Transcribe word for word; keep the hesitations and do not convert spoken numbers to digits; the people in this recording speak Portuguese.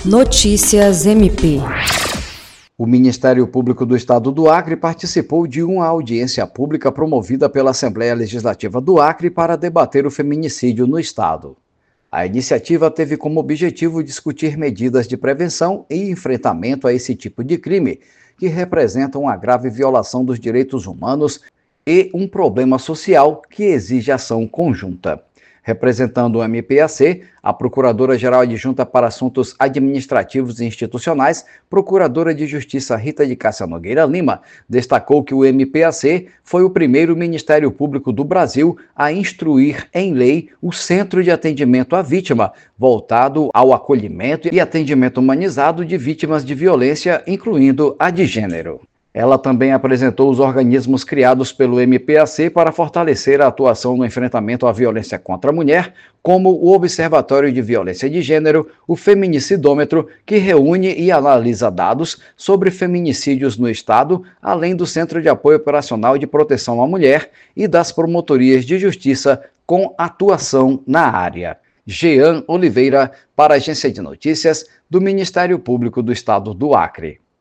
Notícias M P. O Ministério Público do Estado do Acre participou de uma audiência pública promovida pela Assembleia Legislativa do Acre para debater o feminicídio no estado. A iniciativa teve como objetivo discutir medidas de prevenção e enfrentamento a esse tipo de crime, que representa uma grave violação dos direitos humanos e um problema social que exige ação conjunta. Representando o M P A C, a Procuradora-Geral Adjunta para Assuntos Administrativos e Institucionais, Procuradora de Justiça Rita de Cássia Nogueira Lima, destacou que o M P A C foi o primeiro Ministério Público do Brasil a instruir em lei o Centro de Atendimento à Vítima, voltado ao acolhimento e atendimento humanizado de vítimas de violência, incluindo a de gênero. Ela também apresentou os organismos criados pelo M P A C para fortalecer a atuação no enfrentamento à violência contra a mulher, como o Observatório de Violência de Gênero, o Feminicidômetro, que reúne e analisa dados sobre feminicídios no Estado, além do Centro de Apoio Operacional de Proteção à Mulher e das Promotorias de Justiça com atuação na área. Jean Oliveira, para a Agência de Notícias do Ministério Público do Estado do Acre.